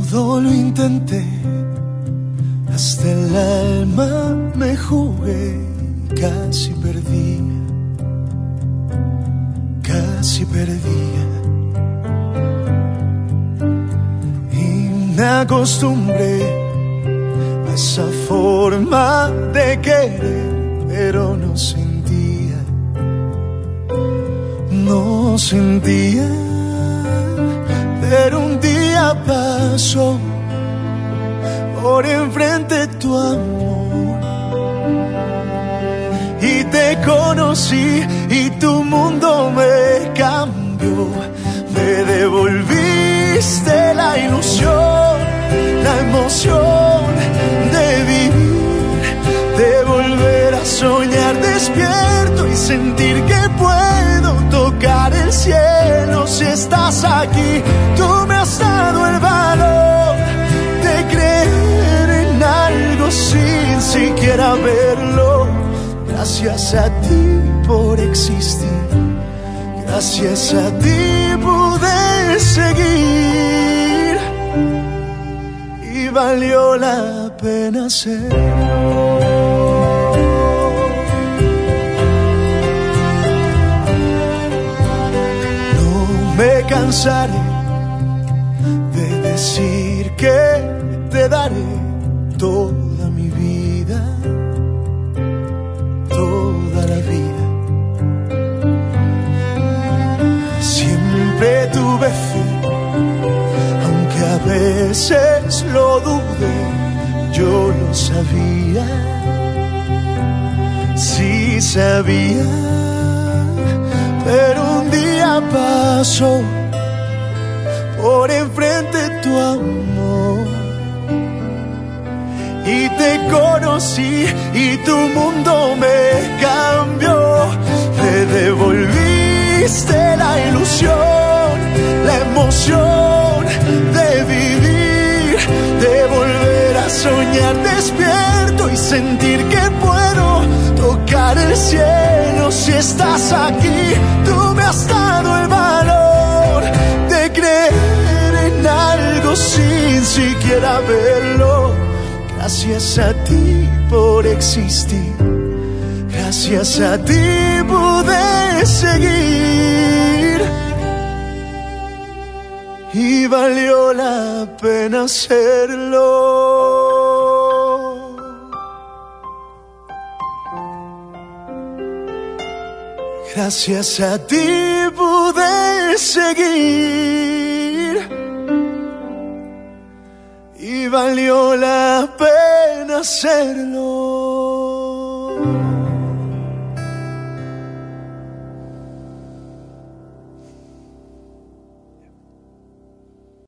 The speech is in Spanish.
Todo lo intenté, hasta el alma me jugué, casi perdí, casi perdía. Y me acostumbré a esa forma de querer, pero no sentía, no sentía. Pero un día pasó por enfrente tu amor y te conocí y tu mundo me cambió. Me devolviste la ilusión, la emoción de vivir, de volver a soñar despierto y sentir que puedo tocar el cielo. Si estás aquí, tú me has dado el valor de creer en algo sin siquiera verlo. Gracias a ti por existir, gracias a ti pude seguir y valió la pena hacerlo. Me cansaré de decir que te daré toda mi vida, toda la vida. Siempre tuve fe, aunque a veces lo dudé, yo lo sabía, sí sabía. Pero un día pasó por enfrente tu amor y te conocí y tu mundo me cambió. Me devolviste la ilusión, la emoción de vivir, de volver a soñar despierto y sentir que puedo tocar el cielo. Si estás aquí, tú me has dado el valor de creer en algo sin siquiera verlo. Gracias a ti por existir, gracias a ti pude seguir y valió la pena hacerlo. Gracias a ti pude seguir y valió la pena hacerlo.